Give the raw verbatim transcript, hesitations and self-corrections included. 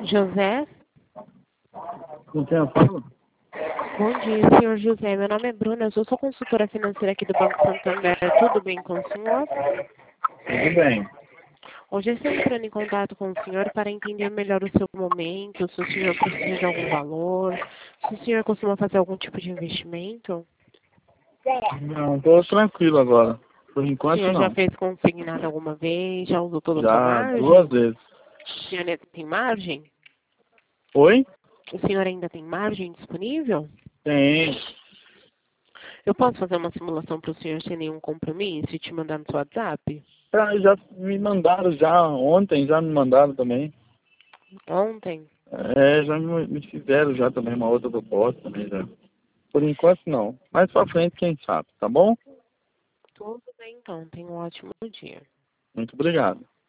José? Com quem eu falo? Bom dia, senhor José. Meu nome é Bruna, eu sou sua consultora financeira aqui do Banco Santander. Tudo bem com o senhor? Tudo bem. Hoje eu estou entrando em contato com o senhor para entender melhor o seu momento, se o senhor precisa de algum valor, se o senhor costuma fazer algum tipo de investimento. Não, estou tranquilo agora. Por O enquanto, senhor já não. fez consignado alguma vez? Já usou toda a sua Já margem? duas vezes. O senhor ainda tem margem? Oi? O senhor ainda tem margem disponível? Tem. Eu posso fazer uma simulação para o senhor sem nenhum compromisso e te mandar no seu WhatsApp? Ah, já me mandaram já. Ontem já me mandaram também. Ontem? É, já me, me fizeram já também uma outra proposta também já. Por enquanto, não. Mais pra frente, quem sabe, tá bom? Tudo bem, então. Tenha um ótimo dia. Muito obrigado.